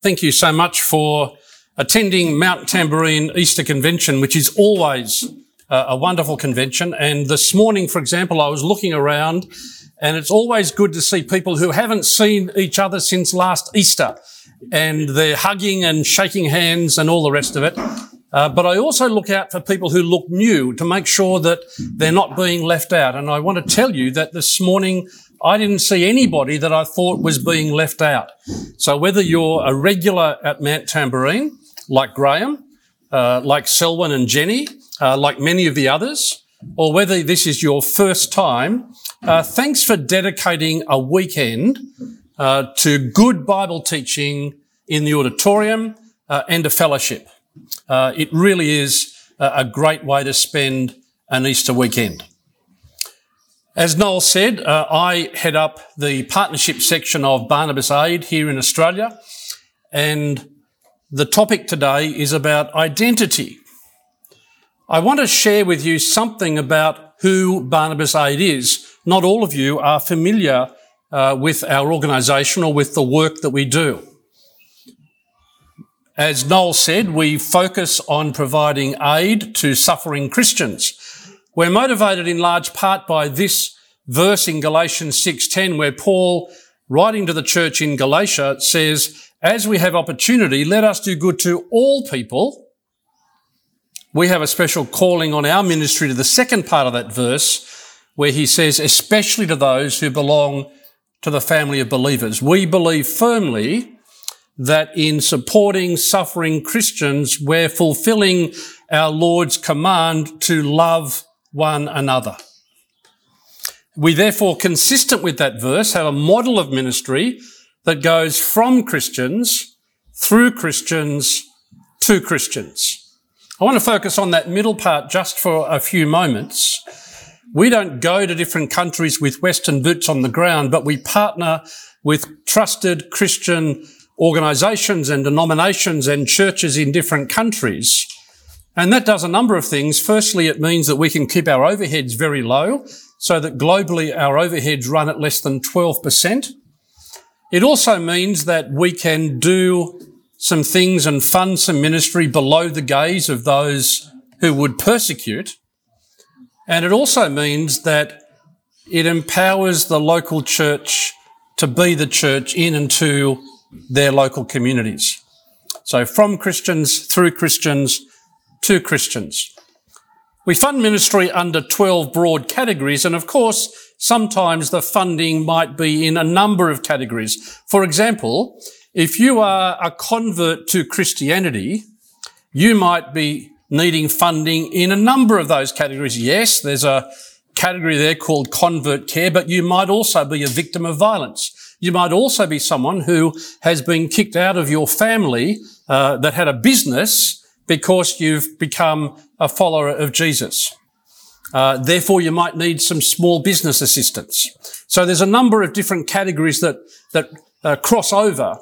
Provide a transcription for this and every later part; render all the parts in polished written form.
Thank you so much for attending Mount Tamborine Easter Convention, which is always a wonderful convention. And this morning, for example, I was looking around, and it's always good to see people who haven't seen each other since last Easter, and they're hugging and shaking hands and all the rest of it. But I also look out for people who look new to make sure that they're not being left out. And I want to tell you that this morning I didn't see anybody that I thought was being left out. So whether you're a regular at Mount Tamborine, like Graham, like Selwyn and Jenny, like many of the others, or whether this is your first time, thanks for dedicating a weekend to good Bible teaching in the auditorium and a fellowship. It really is a great way to spend an Easter weekend. As Noel said, I head up the partnership section of Barnabas Aid here in Australia, and the topic today is about identity. I want to share with you something about who Barnabas Aid is. Not all of you are familiar with our organisation or with the work that we do. As Noel said, we focus on providing aid to suffering Christians. We're motivated in large part by this verse in Galatians 6:10, where Paul, writing to the church in Galatia, says, "As we have opportunity, let us do good to all people." We have a special calling on our ministry to the second part of that verse, where he says, especially to those who belong to the family of believers. We believe firmly that in supporting suffering Christians, we're fulfilling our Lord's command to love one another. We therefore, consistent with that verse, have a model of ministry that goes from Christians, through Christians, to Christians. I want to focus on that middle part just for a few moments. We don't go to different countries with Western boots on the ground, but we partner with trusted Christian organisations and denominations and churches in different countries. And that does a number of things. Firstly, it means that we can keep our overheads very low, so that globally our overheads run at less than 12%. It also means that we can do some things and fund some ministry below the gaze of those who would persecute. And it also means that it empowers the local church to be the church in and to their local communities. So from Christians, through Christians, to Christians. We fund ministry under 12 broad categories, and of course, sometimes the funding might be in a number of categories. For example, if you are a convert to Christianity, you might be needing funding in a number of those categories. Yes, there's a category there called convert care, but you might also be a victim of violence. You might also be someone who has been kicked out of your family that had a business because you've become a follower of Jesus. Therefore, you might need some small business assistance. So there's a number of different categories that cross over,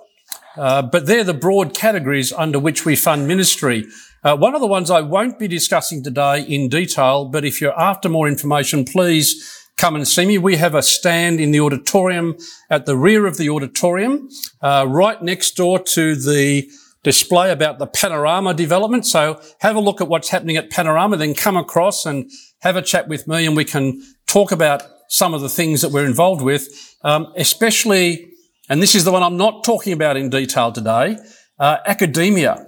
but they're the broad categories under which we fund ministry. One of the ones I won't be discussing today in detail, but if you're after more information, please come and see me. We have a stand in the auditorium at the rear of the auditorium, right next door to the display about the Panorama development. So have a look at what's happening at Panorama, then come across and have a chat with me, and we can talk about some of the things that we're involved with, especially, and this is the one I'm not talking about in detail today, academia,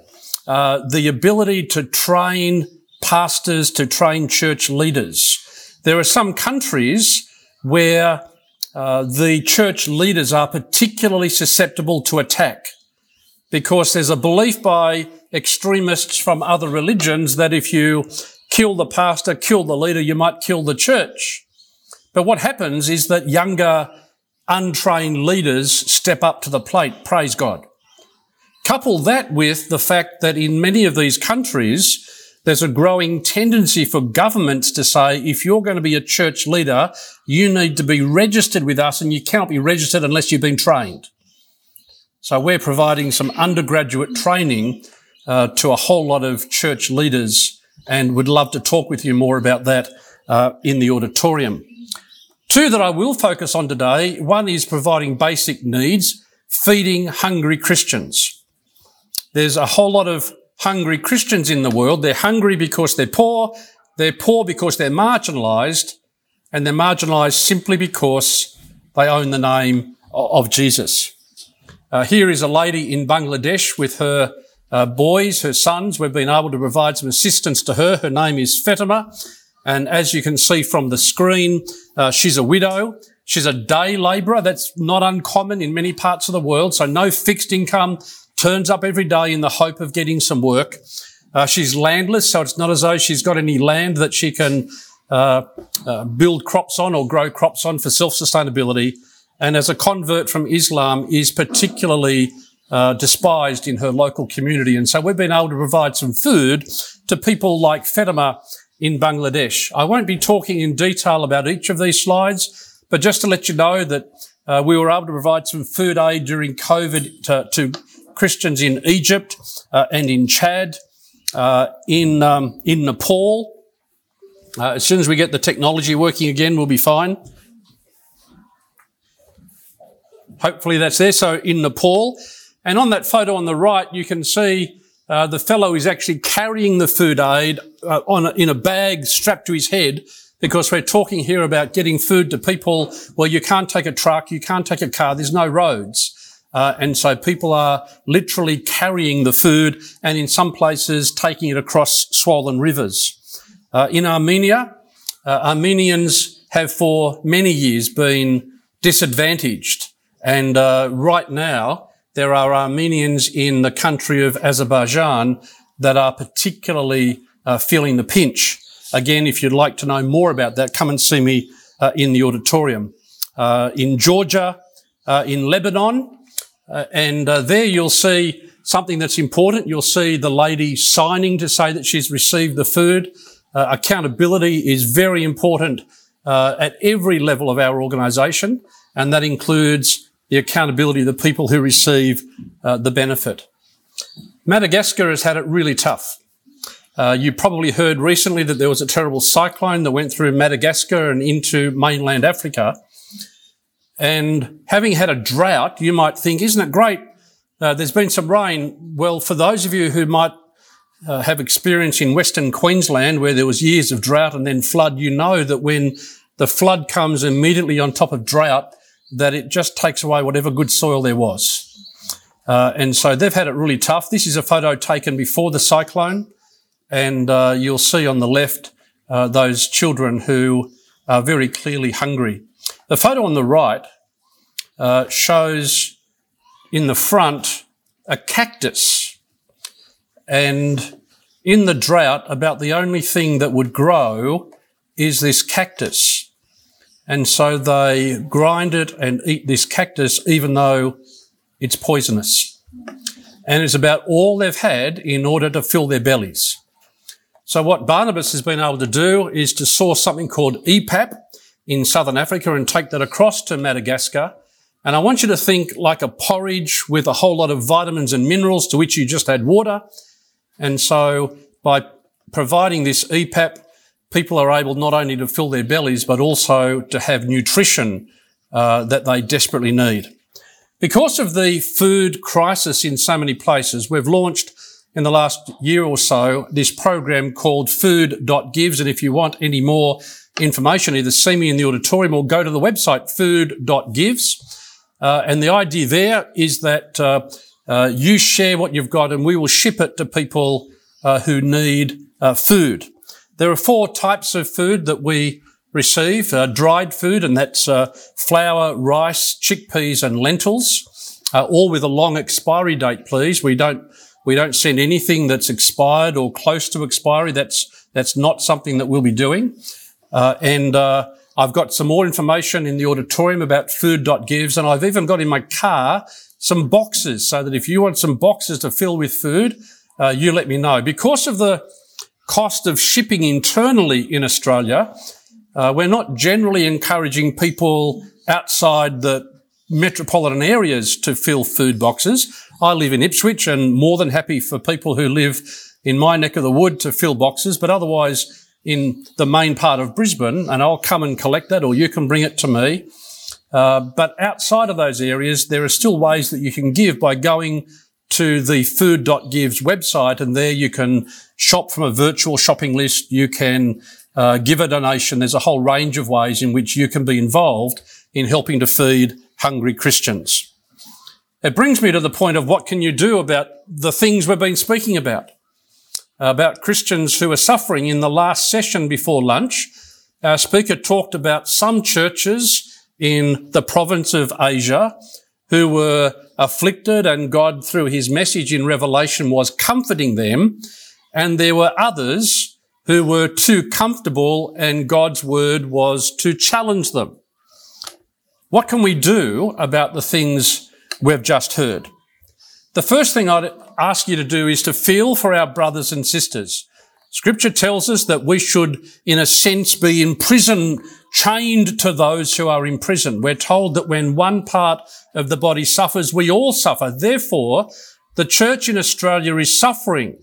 the ability to train pastors, to train church leaders. There are some countries where the church leaders are particularly susceptible to attack because there's a belief by extremists from other religions that if you kill the pastor, kill the leader, you might kill the church. But what happens is that younger, untrained leaders step up to the plate, praise God. Couple that with the fact that in many of these countries, there's a growing tendency for governments to say, if you're going to be a church leader, you need to be registered with us, and you cannot be registered unless you've been trained. So we're providing some undergraduate training to a whole lot of church leaders, and would love to talk with you more about that in the auditorium. Two that I will focus on today. One is providing basic needs, feeding hungry Christians. there's a whole lot of hungry Christians in the world. They're hungry because they're poor because they're marginalised, and they're marginalised simply because they own the name of Jesus. Here is a lady in Bangladesh with her boys, her sons. We've been able to provide some assistance to her. Her name is Fatima. And as you can see from the screen, she's a widow. She's a day labourer. That's not uncommon in many parts of the world. So no fixed income, turns up every day in the hope of getting some work. She's landless, so it's not as though she's got any land that she can build crops on or grow crops on for self-sustainability. And as a convert from Islam, is particularly despised in her local community. And so we've been able to provide some food to people like Fatima in Bangladesh. I won't be talking in detail about each of these slides, but just to let you know that we were able to provide some food aid during COVID to Christians in Egypt and in Chad, in Nepal. As soon as we get the technology working again, we'll be fine. Hopefully that's there. So in Nepal. And on that photo on the right, you can see the fellow is actually carrying the food aid in a bag strapped to his head, because we're talking here about getting food to people where you can't take a truck, you can't take a car, there's no roads. And so people are literally carrying the food, and in some places taking it across swollen rivers. In Armenia, Armenians have for many years been disadvantaged. And right now, there are Armenians in the country of Azerbaijan that are particularly feeling the pinch. Again, if you'd like to know more about that, come and see me in the auditorium. In Georgia, in Lebanon, and there you'll see something that's important. You'll see the lady signing to say that she's received the food. Accountability is very important at every level of our organisation, and that includes the accountability of the people who receive the benefit. Madagascar has had it really tough. You probably heard recently that there was a terrible cyclone that went through Madagascar and into mainland Africa. And having had a drought, you might think, isn't it great? There's been some rain. Well, for those of you who might have experience in Western Queensland, where there was years of drought and then flood, you know that when the flood comes immediately on top of drought, that it just takes away whatever good soil there was. And so they've had it really tough. This is a photo taken before the cyclone, and you'll see on the left those children who are very clearly hungry. The photo on the right shows in the front a cactus, and in the drought, about the only thing that would grow is this cactus. And so they grind it and eat this cactus even though it's poisonous. And it's about all they've had in order to fill their bellies. So what Barnabas has been able to do is to source something called EPAP in southern Africa and take that across to Madagascar. And I want you to think like a porridge with a whole lot of vitamins and minerals to which you just add water. And so by providing this EPAP, people are able not only to fill their bellies, but also to have nutrition that they desperately need. Because of the food crisis in so many places, we've launched in the last year or so this program called Food.Gives. And if you want any more information, either see me in the auditorium or go to the website Food.Gives. And the idea there is that you share what you've got and we will ship it to people who need food. There are 4 types of food that we receive. Dried food, and that's flour, rice, chickpeas and lentils, all with a long expiry date, please. We don't send anything that's expired or close to expiry. That's not something that we'll be doing. And I've got some more information in the auditorium about Food.Gives, and I've even got in my car some boxes so that if you want some boxes to fill with food, you let me know. Because of the cost of shipping internally in Australia, we're not generally encouraging people outside the metropolitan areas to fill food boxes. I live in Ipswich and more than happy for people who live in my neck of the wood to fill boxes, but otherwise in the main part of Brisbane, and I'll come and collect that or you can bring it to me. But outside of those areas, there are still ways that you can give by going to the Food.Gives website, and there you can shop from a virtual shopping list. You can give a donation. There's a whole range of ways in which you can be involved in helping to feed hungry Christians. It brings me to the point of what can you do about the things we've been speaking about Christians who are suffering. In the last session before lunch, our speaker talked about some churches in the province of Asia who were afflicted, and God, through his message in Revelation, was comforting them. And there were others who were too comfortable, and God's word was to challenge them. What can we do about the things we've just heard? The first thing I'd ask you to do is to feel for our brothers and sisters. Scripture tells us that we should, in a sense, be in prison, chained to those who are in prison. We're told that when one part of the body suffers, we all suffer. Therefore, the church in Australia is suffering.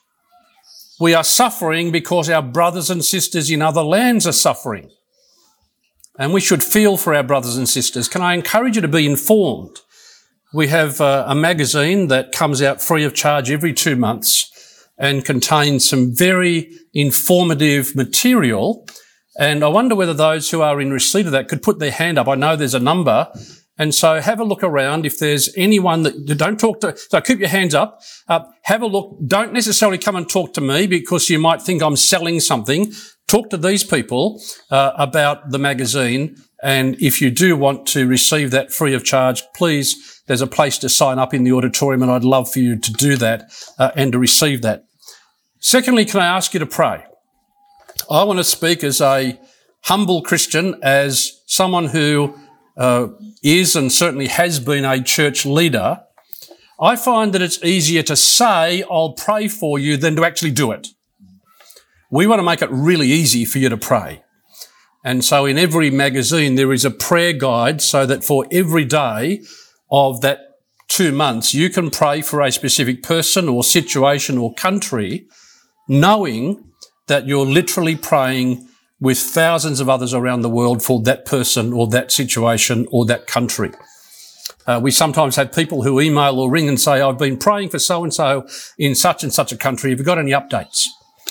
We are suffering because our brothers and sisters in other lands are suffering. And we should feel for our brothers and sisters. Can I encourage you to be informed? We have a magazine that comes out free of charge every 2 months and contains some very informative material. And I wonder whether those who are in receipt of that could put their hand up. I know there's a number. And so have a look around. If there's anyone that you don't talk to, so keep your hands up. Have a look. Don't necessarily come and talk to me because you might think I'm selling something. Talk to these people about the magazine. And if you do want to receive that free of charge, please, there's a place to sign up in the auditorium, and I'd love for you to do that and to receive that. Secondly, can I ask you to pray? I want to speak as a humble Christian, as someone who is and certainly has been a church leader. I find that it's easier to say, I'll pray for you, than to actually do it. We want to make it really easy for you to pray. And so in every magazine, there is a prayer guide so that for every day of that 2 months, you can pray for a specific person or situation or country, knowing that you're literally praying with thousands of others around the world for that person or that situation or that country. We sometimes have people who email or ring and say, I've been praying for so-and-so in such and such a country. Have you got any updates?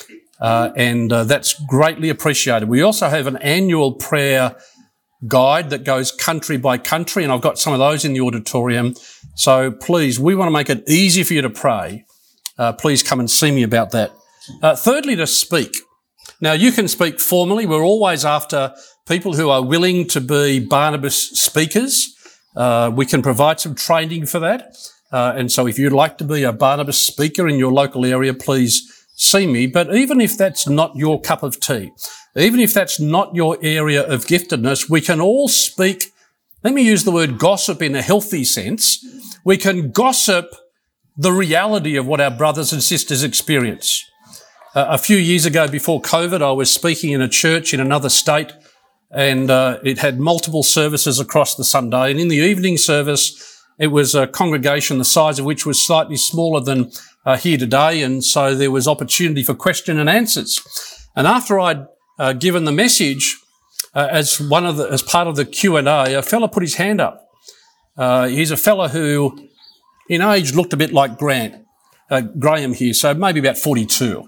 And that's greatly appreciated. We also have an annual prayer guide that goes country by country, and I've got some of those in the auditorium. So please, we want to make it easy for you to pray. Please come and see me about that. Thirdly, to speak. Now, you can speak formally. We're always after people who are willing to be Barnabas speakers. We can provide some training for that. And so if you'd like to be a Barnabas speaker in your local area, please see me. But even if that's not your cup of tea, even if that's not your area of giftedness, we can all speak. Let me use the word gossip in a healthy sense. We can gossip the reality of what our brothers and sisters experience. A few years ago, before COVID, I was speaking in a church in another state, and it had multiple services across the Sunday. And in the evening service, it was a congregation the size of which was slightly smaller than here today, and so there was opportunity for question and answers. And after I'd given the message, as part of the Q&A, a fella put his hand up. He's a fella who, in age, looked a bit like Graham here, so maybe about 42.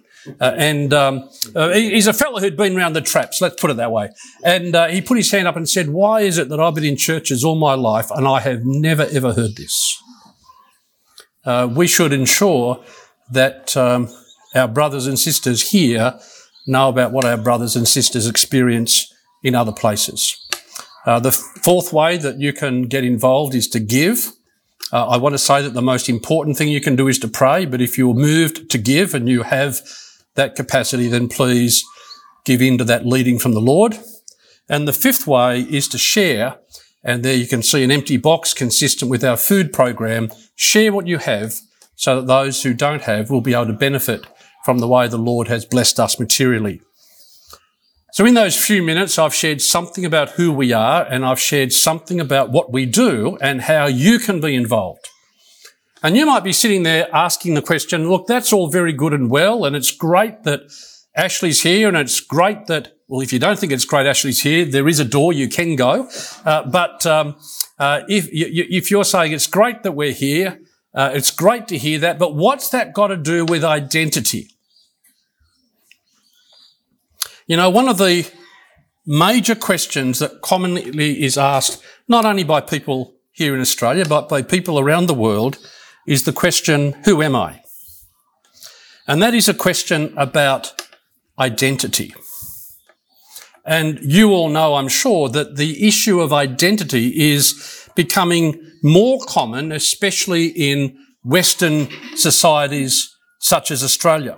He's a fellow who'd been around the traps, let's put it that way. And he put his hand up and said, why is it that I've been in churches all my life and I have never, ever heard this? We should ensure that our brothers and sisters here know about what our brothers and sisters experience in other places. The fourth way that you can get involved is to give. I want to say that the most important thing you can do is to pray, but if you're moved to give and you have that capacity, then please give in to that leading from the Lord. And the fifth way is to share. And there you can see an empty box consistent with our food program. Share what you have so that those who don't have will be able to benefit from the way the Lord has blessed us materially. So in those few minutes, I've shared something about who we are, and I've shared something about what we do and how you can be involved. And you might be sitting there asking the question, look, that's all very good and well, and it's great that Ashley's here, and it's great that, well, if you don't think it's great Ashley's here, there is a door you can go. But if you're saying it's great that we're here, It's great to hear that, but what's that got to do with identity? You know, one of the major questions that commonly is asked, not only by people here in Australia, but by people around the world, is the question, who am I? And that is a question about identity. And you all know, I'm sure, that the issue of identity is becoming more common, especially in Western societies such as Australia.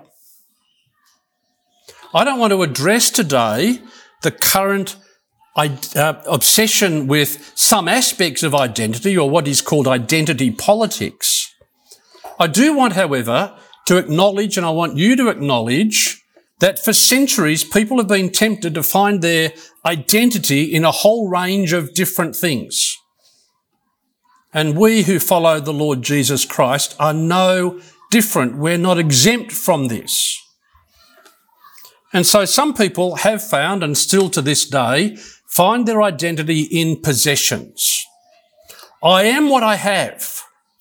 I don't want to address today the current obsession with some aspects of identity, or what is called identity politics. I do want, however, to acknowledge, and I want you to acknowledge, that for centuries people have been tempted to find their identity in a whole range of different things. And we who follow the Lord Jesus Christ are no different. We're not exempt from this. And so some people have found, and still to this day, find their identity in possessions. I am what I have.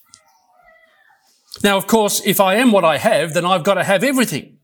Now, of course, if I am what I have, then I've got to have everything.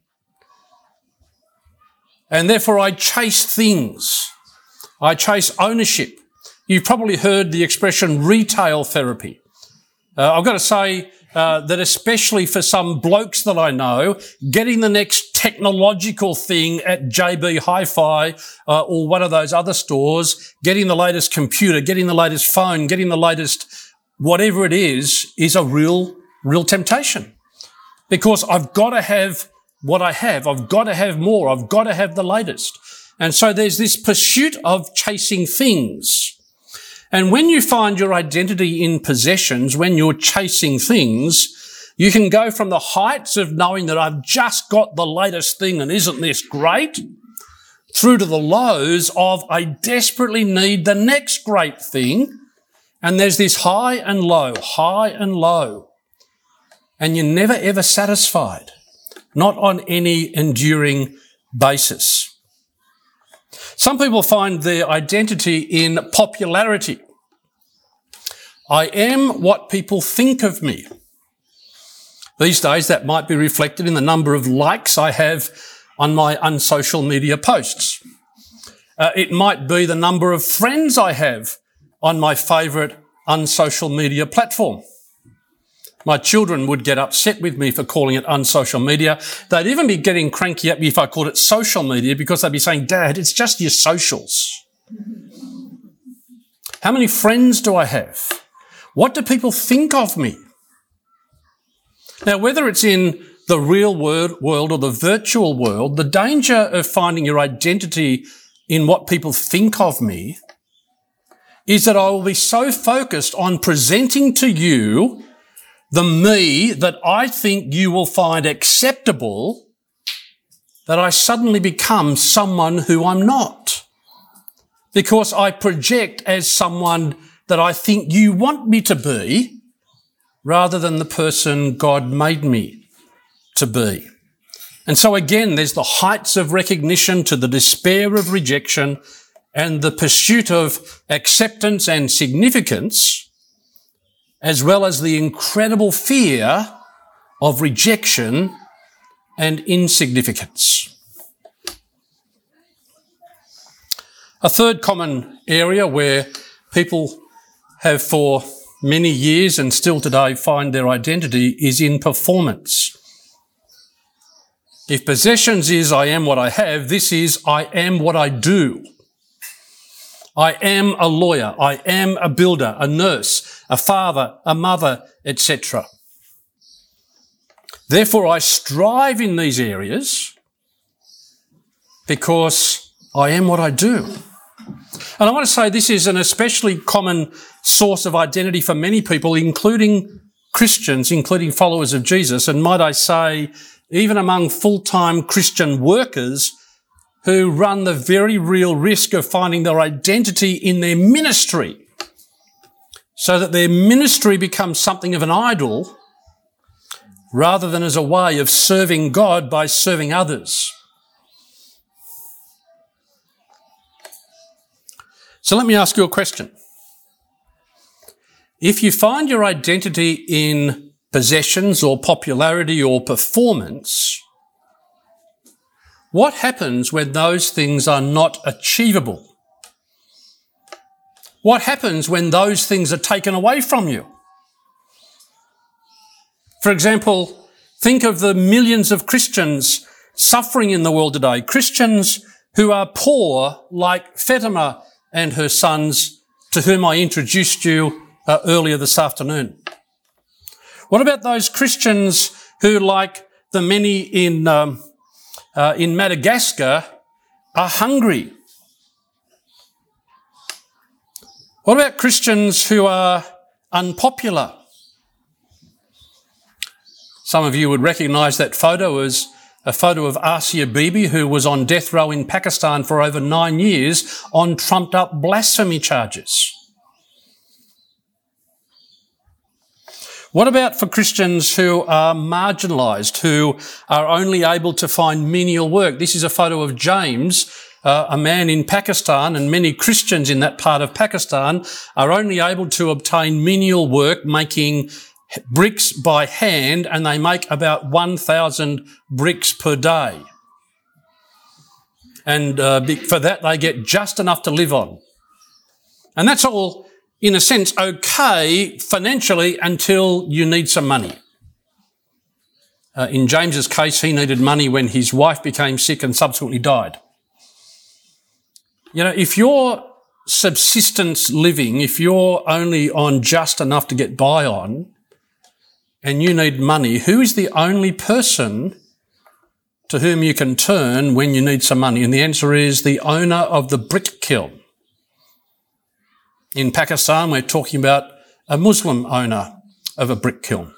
And therefore I chase things. I chase ownership. You've probably heard the expression retail therapy. I've got to say that especially for some blokes that I know, getting the next technological thing at JB Hi-Fi or one of those other stores, getting the latest computer, getting the latest phone, getting the latest whatever it is a real temptation. Because I've got to have what I have. I've got to have more. I've got to have the latest. And so there's this pursuit of chasing things. And when you find your identity in possessions, when you're chasing things, you can go from the heights of knowing that I've just got the latest thing and isn't this great, through to the lows of I desperately need the next great thing. And there's this high and low, high and low. And you're never ever satisfied, not on any enduring basis. Some people find their identity in popularity. I am what people think of me. These days that might be reflected in the number of likes I have on my unsocial media posts. It might be the number of friends I have on my favourite unsocial media platform. My children would get upset with me for calling it unsocial media. They'd even be getting cranky at me if I called it social media, because they'd be saying, Dad, it's just your socials. How many friends do I have? What do people think of me? Now, whether it's in the real world or the virtual world, the danger of finding your identity in what people think of me is that I will be so focused on presenting to you the me that I think you will find acceptable, that I suddenly become someone who I'm not. Because I project as someone that I think you want me to be, rather than the person God made me to be. And so again, there's the heights of recognition to the despair of rejection and the pursuit of acceptance and significance, as well as the incredible fear of rejection and insignificance. A third common area where people have for many years and still today find their identity is in performance. If possessions is I am what I have, this is I am what I do. I am a lawyer, I am a builder, a nurse, a father, a mother, etc. Therefore, I strive in these areas because I am what I do. And I want to say this is an especially common source of identity for many people, including Christians, including followers of Jesus, and might I say, even among full-time Christian workers who run the very real risk of finding their identity in their ministry, so that their ministry becomes something of an idol rather than as a way of serving God by serving others. So let me ask you a question. If you find your identity in possessions or popularity or performance, what happens when those things are not achievable? What happens when those things are taken away from you? For example, think of the millions of Christians suffering in the world today, Christians who are poor like Fatima and her sons, to whom I introduced you earlier this afternoon. What about those Christians who, like the many in Madagascar, are hungry? What about Christians who are unpopular? Some of you would recognise that photo as a photo of Asia Bibi, who was on death row in Pakistan for over 9 years on trumped-up blasphemy charges. What about for Christians who are marginalised, who are only able to find menial work? This is a photo of James, a man in Pakistan, and many Christians in that part of Pakistan are only able to obtain menial work, making bricks by hand, and they make about 1,000 bricks per day. And for that, they get just enough to live on. And that's all, in a sense, okay financially until you need some money. In James's case, he needed money when his wife became sick and subsequently died. You know, if you're subsistence living, if you're only on just enough to get by on, and you need money, who is the only person to whom you can turn when you need some money? And the answer is the owner of the brick kiln. In Pakistan, we're talking about a Muslim owner of a brick kiln.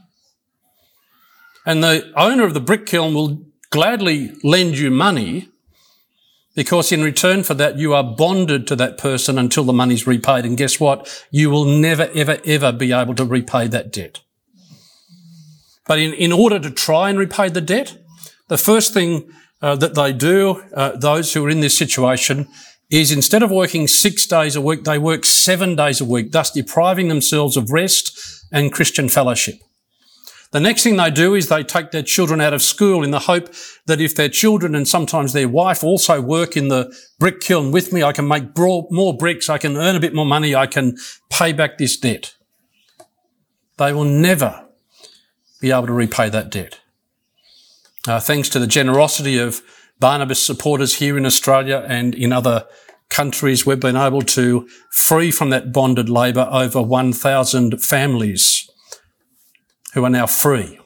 And the owner of the brick kiln will gladly lend you money because in return for that, you are bonded to that person until the money's repaid. And guess what? You will never, ever, ever be able to repay that debt. But in order to try and repay the debt, the first thing that they do, those who are in this situation, is instead of working 6 days a week, they work 7 days a week, thus depriving themselves of rest and Christian fellowship. The next thing they do is they take their children out of school in the hope that if their children and sometimes their wife also work in the brick kiln with me, I can make more bricks, I can earn a bit more money, I can pay back this debt. They will never be able to repay that debt. Thanks to the generosity of Barnabas supporters here in Australia and in other countries, we've been able to free from that bonded labour over 1,000 families who are now free.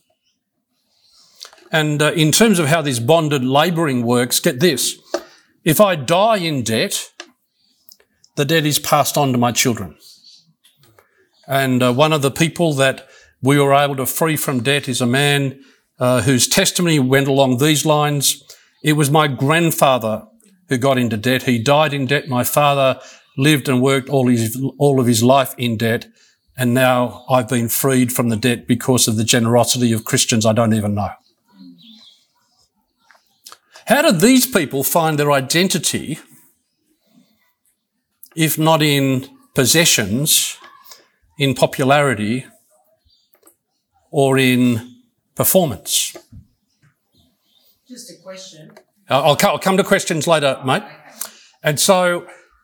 And in terms of how this bonded labouring works, get this. If I die in debt, the debt is passed on to my children. And one of the people that we were able to free from debt is a man whose testimony went along these lines. It was my grandfather who got into debt. He died in debt. My father lived and worked all of his life in debt. And now I've been freed from the debt because of the generosity of Christians I don't even know. How did these people find their identity if not in possessions, in popularity, or in performance? Just a question. I'll come to questions later, mate. And so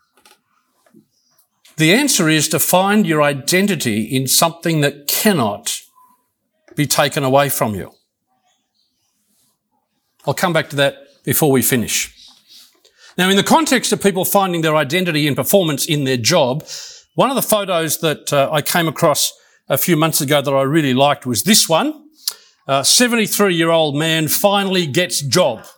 the answer is to find your identity in something that cannot be taken away from you. I'll come back to that before we finish. Now, in the context of people finding their identity and performance in their job, one of the photos that I came across a few months ago that I really liked was this one. A 73-year-old man finally gets job.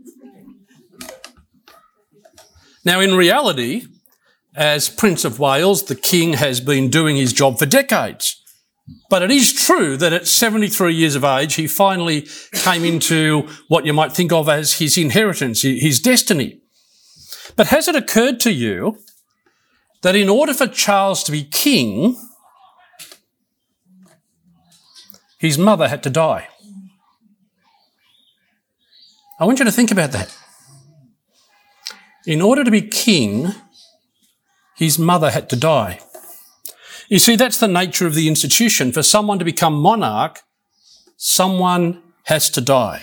Now, in reality, as Prince of Wales, the King has been doing his job for decades. But it is true that at 73 years of age, he finally came into what you might think of as his inheritance, his destiny. But has it occurred to you that in order for Charles to be king, his mother had to die? I want you to think about that. In order to be king, his mother had to die. You see, that's the nature of the institution. For someone to become monarch, someone has to die.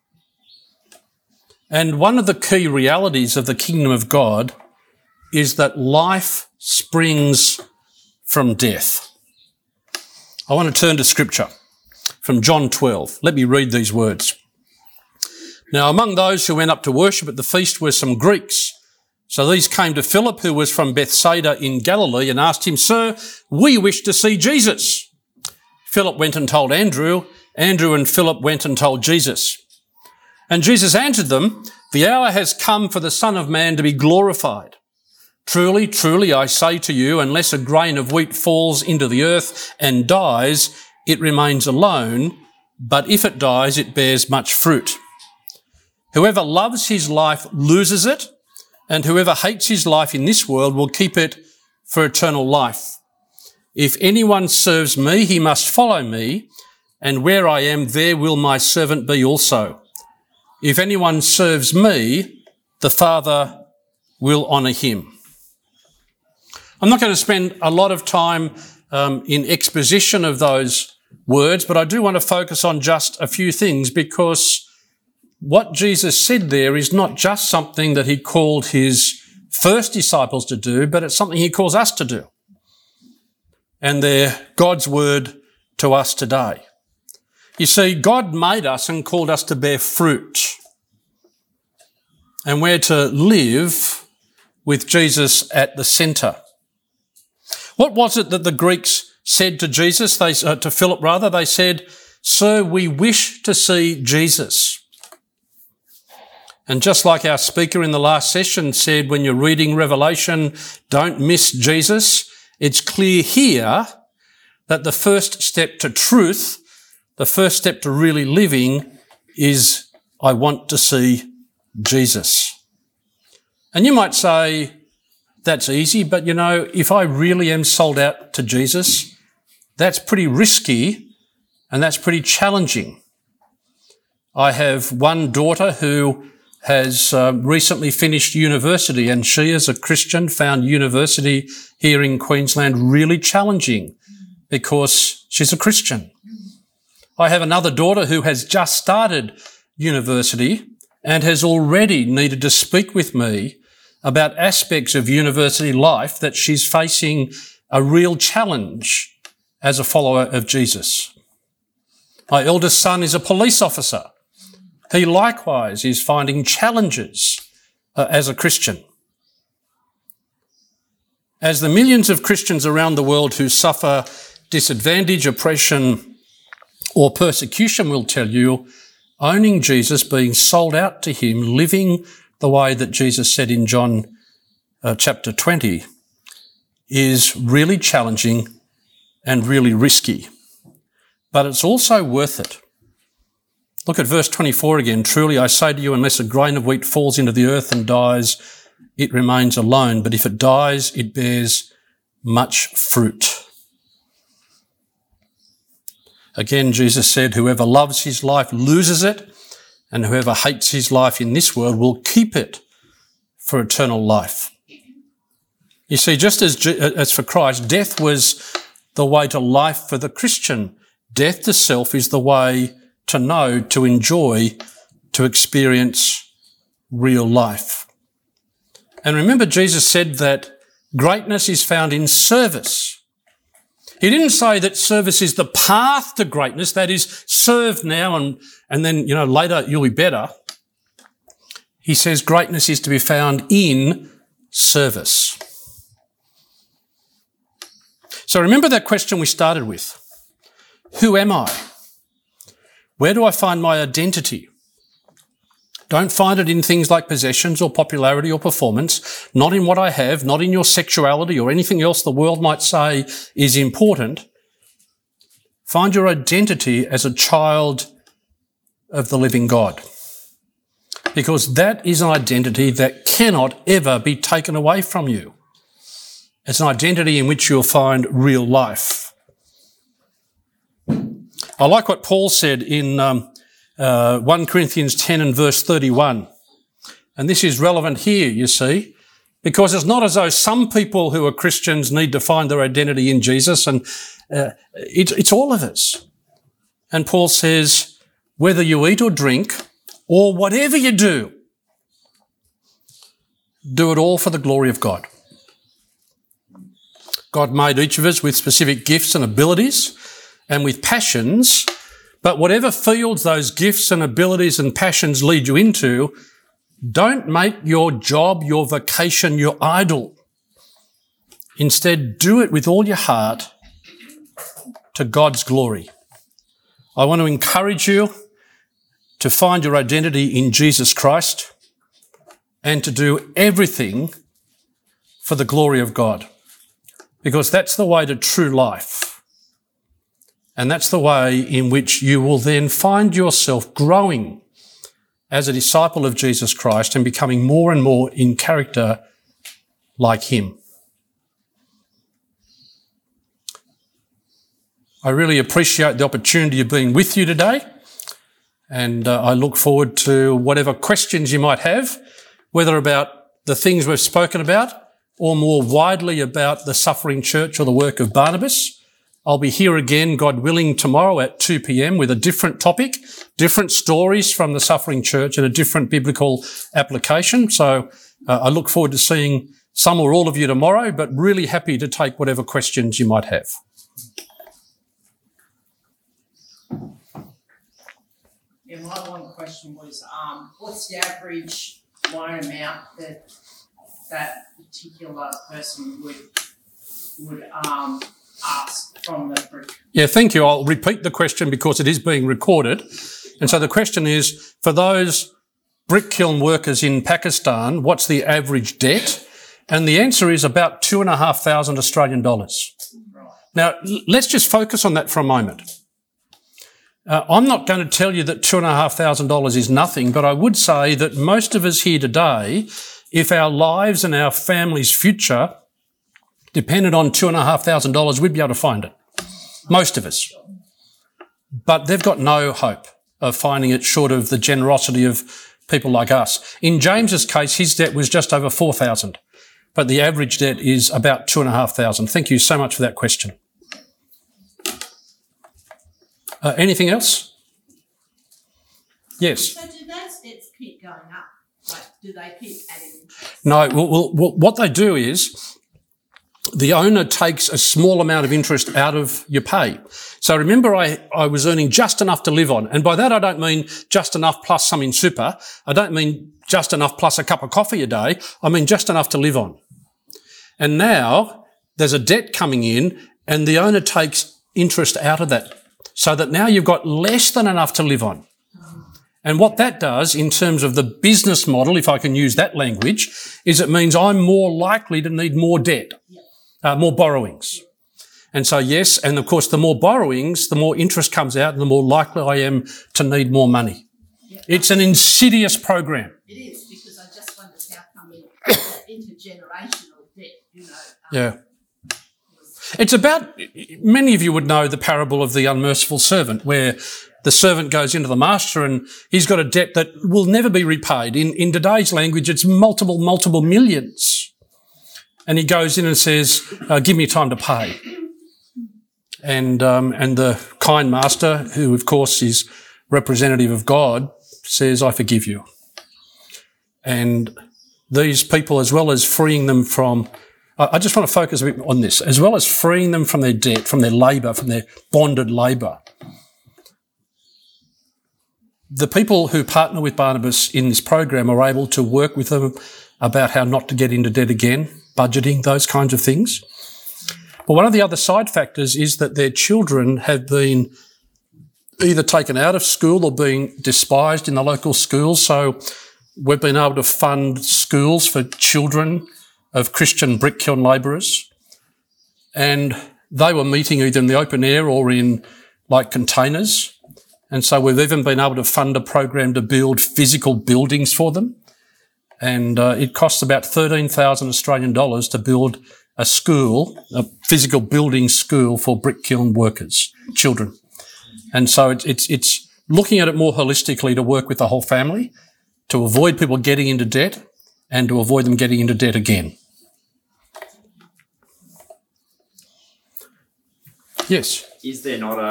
And one of the key realities of the kingdom of God is that life springs from death. I want to turn to scripture from John 12. Let me read these words. Now, among those who went up to worship at the feast were some Greeks. So these came to Philip, who was from Bethsaida in Galilee, and asked him, "Sir, we wish to see Jesus." Philip went and told Andrew. Andrew and Philip went and told Jesus. And Jesus answered them, "The hour has come for the Son of Man to be glorified. Truly, truly, I say to you, unless a grain of wheat falls into the earth and dies, it remains alone, but if it dies, it bears much fruit. Whoever loves his life loses it, and whoever hates his life in this world will keep it for eternal life. If anyone serves me, he must follow me, and where I am, there will my servant be also. If anyone serves me, the Father will honour him." I'm not going to spend a lot of time in exposition of those words, but I do want to focus on just a few things, because what Jesus said there is not just something that he called his first disciples to do, but it's something he calls us to do. And they're God's word to us today. You see, God made us and called us to bear fruit. And we're to live with Jesus at the centre. What was it that the Greeks said to Jesus, to Philip rather? They said, "Sir, we wish to see Jesus." And just like our speaker in the last session said, when you're reading Revelation, don't miss Jesus. It's clear here that the first step to truth, the first step to really living, is I want to see Jesus. And you might say, that's easy, but you know, if I really am sold out to Jesus, that's pretty risky and that's pretty challenging. I have one daughter who has recently finished university, and she, as a Christian, found university here in Queensland really challenging because she's a Christian. I have another daughter who has just started university and has already needed to speak with me about aspects of university life that she's facing a real challenge as a follower of Jesus. My eldest son is a police officer. He likewise is finding challenges as a Christian. As the millions of Christians around the world who suffer disadvantage, oppression, or persecution will tell you, owning Jesus, being sold out to him, living the way that Jesus said in John chapter 20, is really challenging and really risky. But it's also worth it. Look at verse 24 again. "Truly I say to you, unless a grain of wheat falls into the earth and dies, it remains alone. But if it dies, it bears much fruit." Again, Jesus said, "Whoever loves his life loses it, and whoever hates his life in this world will keep it for eternal life." You see, just as for Christ, death was the way to life for the Christian. Death to self is the way to know, to enjoy, to experience real life. And remember, Jesus said that greatness is found in service. He didn't say that service is the path to greatness, that is, serve now and then, later you'll be better. He says greatness is to be found in service. So remember that question we started with. Who am I? Where do I find my identity? Don't find it in things like possessions or popularity or performance, not in what I have, not in your sexuality or anything else the world might say is important. Find your identity as a child of the living God, because that is an identity that cannot ever be taken away from you. It's an identity in which you'll find real life. I like what Paul said in 1 Corinthians 10 and verse 31. And this is relevant here, you see. Because it's not as though some people who are Christians need to find their identity in Jesus, and it's all of us. And Paul says, whether you eat or drink, or whatever you do it all for the glory of God. God made each of us with specific gifts and abilities and with passions, but whatever fields those gifts and abilities and passions lead you into, don't make your job, your vocation, your idol. Instead, do it with all your heart to God's glory. I want to encourage you to find your identity in Jesus Christ and to do everything for the glory of God, because that's the way to true life. And that's the way in which you will then find yourself growing as a disciple of Jesus Christ and becoming more and more in character like him. I really appreciate the opportunity of being with you today, and I look forward to whatever questions you might have, whether about the things we've spoken about or more widely about the Suffering Church or the work of Barnabas. I'll be here again, God willing, tomorrow at 2 p.m. with a different topic, different stories from the Suffering Church and a different biblical application. So I look forward to seeing some or all of you tomorrow, but really happy to take whatever questions you might have. Yeah, my one question was, what's the average loan amount that particular person would ask from the brick? Yeah, thank you. I'll repeat the question because it is being recorded. And so the question is, for those brick kiln workers in Pakistan, what's the average debt? And the answer is about 2,500 Australian dollars. Right. Now, let's just focus on that for a moment. I'm not going to tell you that $2,500 is nothing, but I would say that most of us here today, if our lives and our family's future depended on $2,500, we'd be able to find it. Most of us. But they've got no hope of finding it short of the generosity of people like us. In James's case, his debt was just over $4,000, but the average debt is about $2,500. Thank you so much for that question. Anything else? Yes. So do those debts keep going up? Like, do they keep adding interest? No. Well, what they do is the owner takes a small amount of interest out of your pay. So remember, I was earning just enough to live on. And by that, I don't mean just enough plus some in super. I don't mean just enough plus a cup of coffee a day. I mean just enough to live on. And now there's a debt coming in and the owner takes interest out of that, so that now you've got less than enough to live on. And what that does in terms of the business model, if I can use that language, is it means I'm more likely to need more debt, more borrowings. And so, yes, and of course, the more borrowings, the more interest comes out and the more likely I am to need more money. It's an insidious program. It is, because I just wondered how come intergenerational debt, Yeah. It's about, many of you would know the parable of the unmerciful servant, where the servant goes into the master and he's got a debt that will never be repaid. In today's language, it's multiple millions. And he goes in and says, give me time to pay. And the kind master, who of course is representative of God, says, I forgive you. And these people, as well as freeing them from, I just want to focus a bit on this, as well as freeing them from their debt, from their labour, from their bonded labour. The people who partner with Barnabas in this program are able to work with them about how not to get into debt again, budgeting, those kinds of things. But one of the other side factors is that their children have been either taken out of school or being despised in the local schools. So we've been able to fund schools for children of Christian brick kiln labourers, and they were meeting either in the open air or in like containers. And so we've even been able to fund a program to build physical buildings for them. And it costs about 13,000 Australian dollars to build a school, a physical building school for brick kiln workers, children. And so it's looking at it more holistically to work with the whole family, to avoid people getting into debt, and to avoid them getting into debt again. Yes? Is there not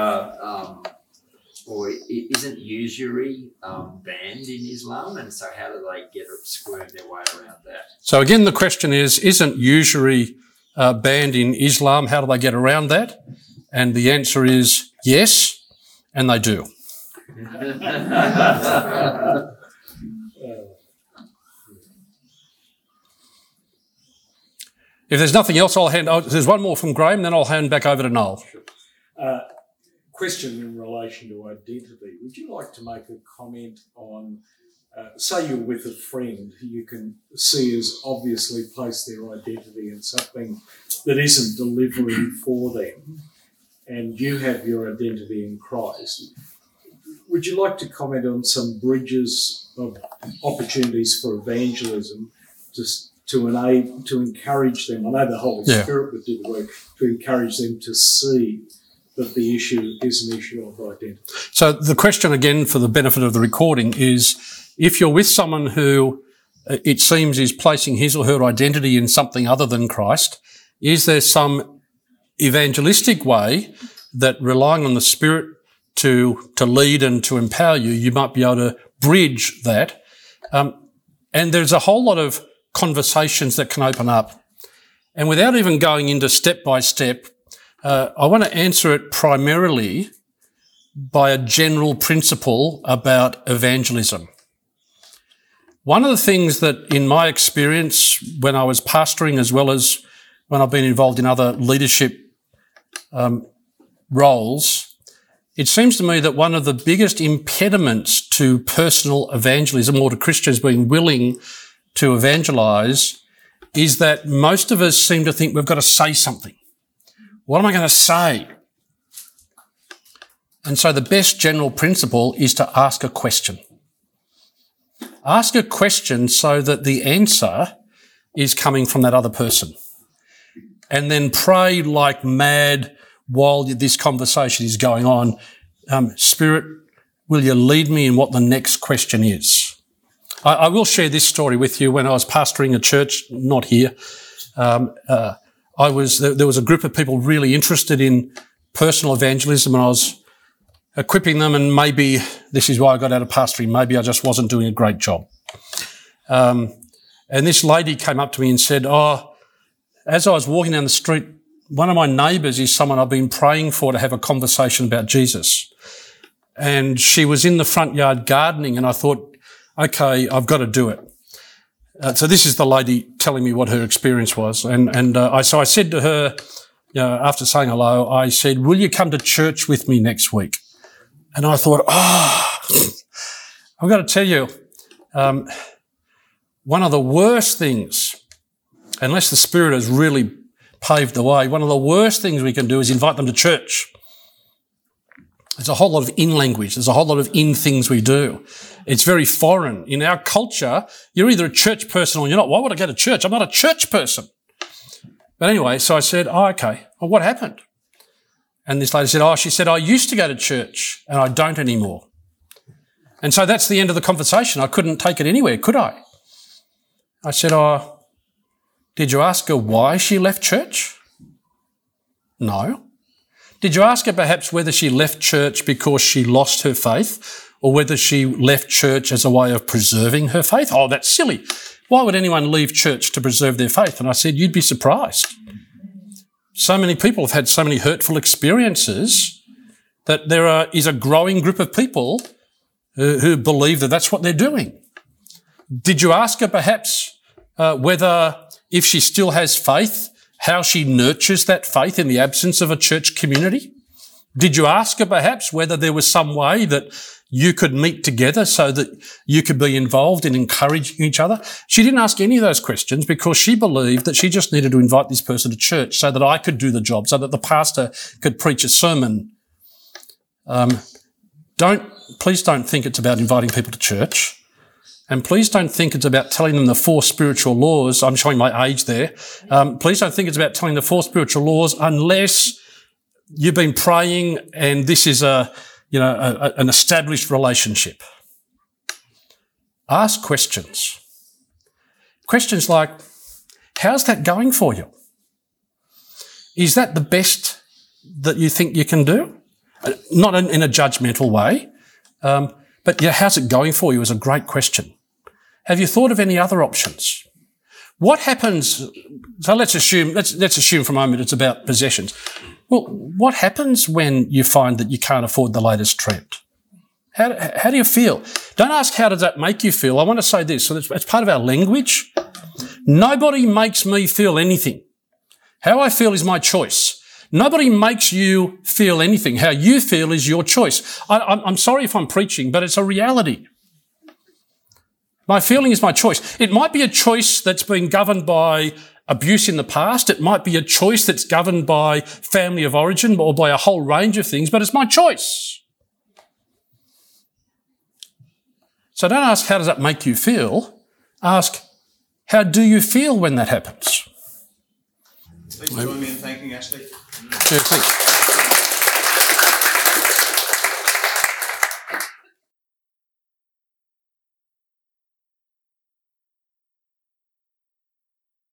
isn't usury banned in Islam? And so how do they squirm their way around that? So again, the question is, isn't usury banned in Islam? How do they get around that? And the answer is yes, and they do. If there's nothing else, there's one more from Graham, then I'll hand back over to Noel. Question in relation to identity. Would you like to make a comment on, say you're with a friend who you can see has obviously placed their identity in something that isn't delivering for them, and you have your identity in Christ. Would you like to comment on some bridges of opportunities for evangelism to encourage them? I know the Holy Spirit would do the work to encourage them to see that the issue is an issue of identity. So the question, again, for the benefit of the recording, is if you're with someone who it seems is placing his or her identity in something other than Christ, is there some evangelistic way that, relying on the Spirit to lead and to empower you, you might be able to bridge that? And there's a whole lot of conversations that can open up. And without even going into step by step, I want to answer it primarily by a general principle about evangelism. One of the things that, in my experience, when I was pastoring as well as when I've been involved in other leadership roles, it seems to me that one of the biggest impediments to personal evangelism, or to Christians being willing to evangelise, is that most of us seem to think we've got to say something. What am I going to say? And so the best general principle is to ask a question. Ask a question so that the answer is coming from that other person. And then pray like mad while this conversation is going on. Spirit, will you lead me in what the next question is? I will share this story with you. When I was pastoring a church, not here, there was a group of people really interested in personal evangelism, and I was equipping them, and maybe this is why I got out of pastoring. Maybe I just wasn't doing a great job. And this lady came up to me and said, as I was walking down the street, one of my neighbours is someone I've been praying for to have a conversation about Jesus. And she was in the front yard gardening, and I thought, okay, I've got to do it. So this is the lady telling me what her experience was. So I said to her, after saying hello, I said, will you come to church with me next week? And I thought, I've got to tell you, one of the worst things, unless the Spirit has really paved the way, one of the worst things we can do is invite them to church. There's a whole lot of in language. There's a whole lot of in things we do. It's very foreign. In our culture, you're either a church person or you're not. Why would I go to church? I'm not a church person. But anyway, so I said, okay. Well, what happened? And this lady said, she said, I used to go to church and I don't anymore. And so that's the end of the conversation. I couldn't take it anywhere, could I? I said, did you ask her why she left church? No. Did you ask her perhaps whether she left church because she lost her faith, or whether she left church as a way of preserving her faith? Oh, that's silly. Why would anyone leave church to preserve their faith? And I said, you'd be surprised. So many people have had so many hurtful experiences that there is a growing group of people who believe that that's what they're doing. Did you ask her perhaps whether, if she still has faith, how she nurtures that faith in the absence of a church community? Did you ask her perhaps whether there was some way that you could meet together so that you could be involved in encouraging each other? She didn't ask any of those questions because she believed that she just needed to invite this person to church so that I could do the job, so that the pastor could preach a sermon. Please don't think it's about inviting people to church. And please don't think it's about telling them the 4 spiritual laws. I'm showing my age there. Please don't think it's about telling the 4 spiritual laws unless you've been praying and this is an established relationship. Ask questions. questions like, how's that going for you? Is that the best that you think you can do? Not in a judgmental way, but yeah, how's it going for you is a great question. Have you thought of any other options? What happens? So let's assume for a moment it's about possessions. Well, what happens when you find that you can't afford the latest trend? How do you feel? Don't ask how does that make you feel. I want to say this, so it's part of our language. Nobody makes me feel anything. How I feel is my choice. Nobody makes you feel anything. How you feel is your choice. I'm sorry if I'm preaching, but it's a reality. My feeling is my choice. It might be a choice that's been governed by abuse in the past. It might be a choice that's governed by family of origin or by a whole range of things, but it's my choice. So don't ask how does that make you feel. Ask how do you feel when that happens. Please join me in thanking Ashley. Yeah, thanks.